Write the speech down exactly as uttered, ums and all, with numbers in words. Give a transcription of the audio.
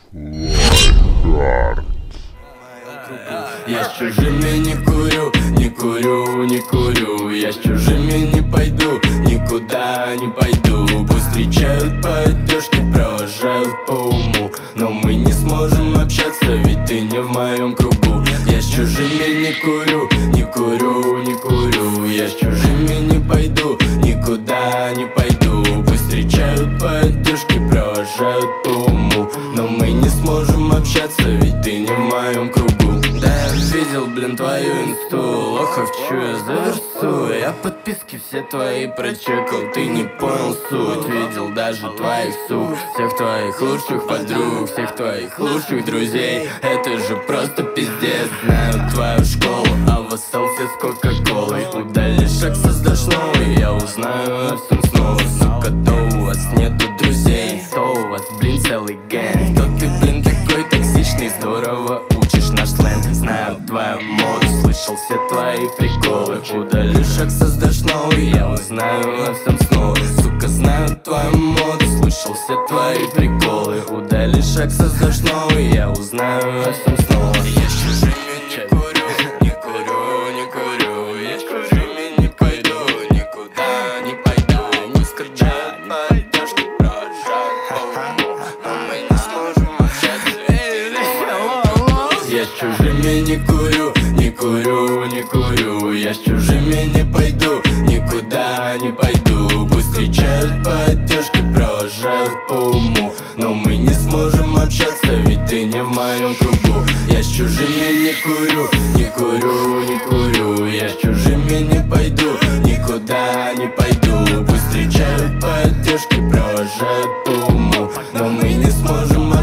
Я с чужими не курю, не курю, не курю. Я с чужими не пойду, никуда не пойду. Пусть встречают по одежке, провожают по уму, но мы не сможем общаться, ведь ты не в моем кругу. Я с чужими не курю, не курю, не курю. Я с чужими не пойду, никуда не пойду. Пусть встречают по одежке, провожают по уму, но мы не сможем общаться, ведь ты не в моем кругу. Да, я видел, блин, твою инсту, лохов чую, заверсу. Я подписки все твои прочекал, ты не понял суть. Видел даже твоих сук, всех твоих лучших подруг, всех твоих лучших друзей. Это же просто пиздец. Знаю твою школу, а в селфи с кока-колой. Удали шаг, создашь новый, я узнаю о всем снова. Сука, то у вас нету друзей, то у вас, блин, целый гэнг. То ты, блин, такой токсичный, здорово учишь наш сленг. Знаю твою моду, слышал все твои приколы. Удали шаг, создашь новый, я узнаю о всем снова. Сука, знаю твою моду, слышал все твои приколы. Удали шаг, создашь новый, я узнаю о всем снова. Я с чужими не курю, не курю, не курю. Я с чужими не пойду, никуда не пойду. Мы скачаем по одежке, провожаем по уму, но мы не сможем общаться. Я с чужими не курю, не курю, не курю. Я с чужими не пойду, никуда не пойду. Пусть встречают по одежке, провожают по уму, но мы не сможем общаться, ведь ты не в моем кругу. Я с чужими не курю, не курю, не курю. Я с чужими не пойду, никуда не пойду. Пусть встречают по одежке, провожают по уму, но мы не сможем общаться.